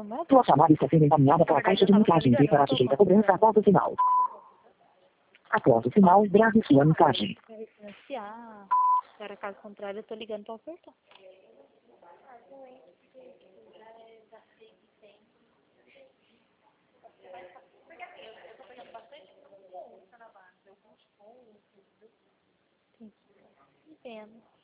Sua chamada está sendo encaminhada para a caixa de mensagem e será sujeita a cobrança após o sinal. Após o sinal, grave sua mensagem. Financiar. Agora, caso contrário, eu tô ligando pra ofertar. Entendo.